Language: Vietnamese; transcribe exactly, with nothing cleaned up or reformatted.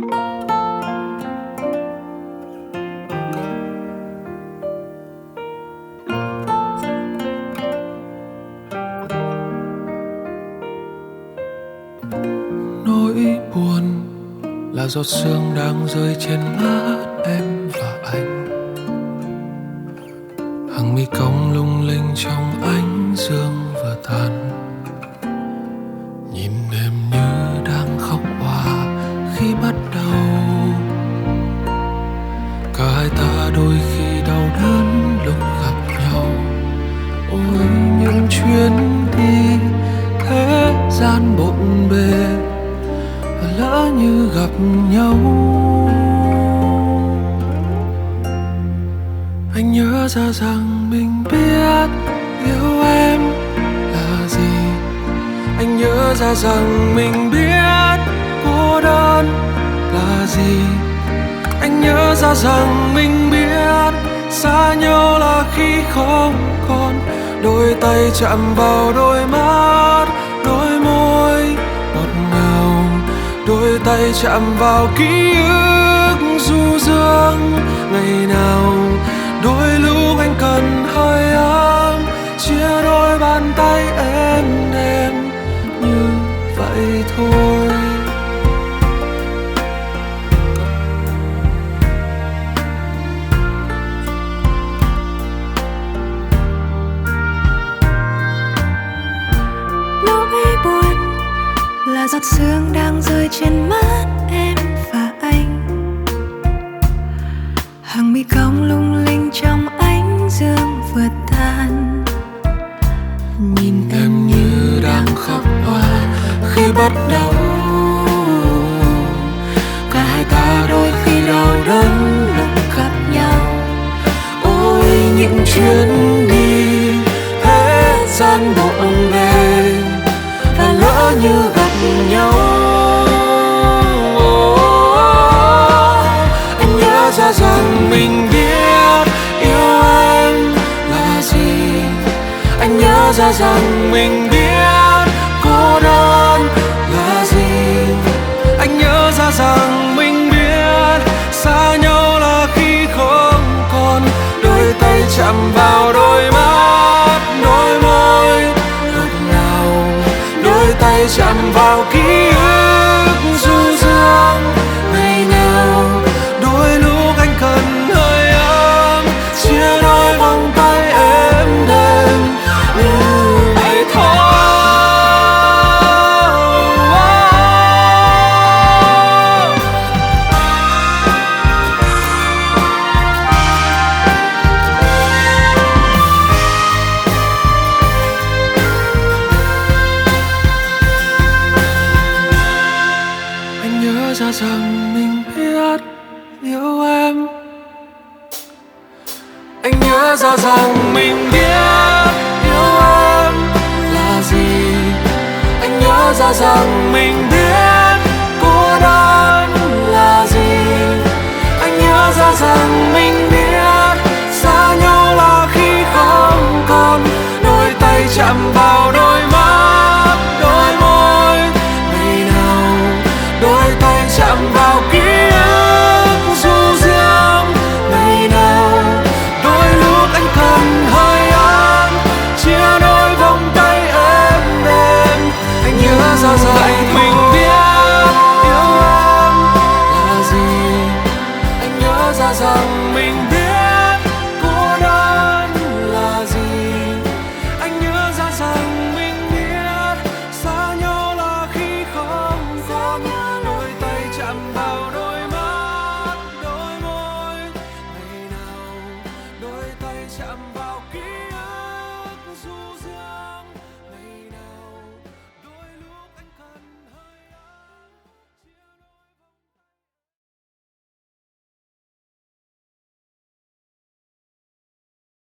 Nỗi buồn là giọt sương đang rơi trên má em và anh. Hàng mi cong lung linh trong ánh dương vừa tàn. Nhìn em như đang khóc hòa khi bắt đầu. Cả hai ta đôi khi đau đớn lúc gặp nhau. Ôi những chuyến đi thế gian bộn bề, lỡ như gặp nhau. Anh nhớ ra rằng mình biết yêu em là gì. Anh nhớ ra rằng mình biết cô đơn là gì. Anh nhớ ra rằng mình biết xa nhau là khi không còn. Đôi tay chạm vào đôi mắt, đôi môi ngọt ngào. Đôi tay chạm vào ký ức du dương ngày nào. Đôi lúc anh cần hơi ấm, chia đôi bàn tay êm đềm như vậy thôi. Nỗi buồn là giọt sương đang rơi trên mắt em và anh. Hàng mi cong lung linh trong ánh dương vừa tan. Nhìn em như đang khóc hoa khi bắt đầu. Cả hai ta đôi khi đau đớn lúc gặp nhau. Ôi những chuyến đi hết gian bộn bề, và lỡ như gặp nhau. Anh nhớ ra rằng mình biết yêu em là gì. Anh nhớ ra rằng mình biết cô đơn là gì. Anh nhớ ra rằng mình biết xa nhau là khi không còn. Đôi tay chạm vào đôi mắt, đôi môi ngọt ngào. Đôi tay chạm vào ký ức du dương ngày nào. Đôi lúc anh cần hơi ấm, chia đôi vòng tay êm đềm như vậy thôi. Anh nhớ ra rằng mình biết yêu em. Anh nhớ ra rằng mình biết yêu em là gì. Anh nhớ ra rằng mình biết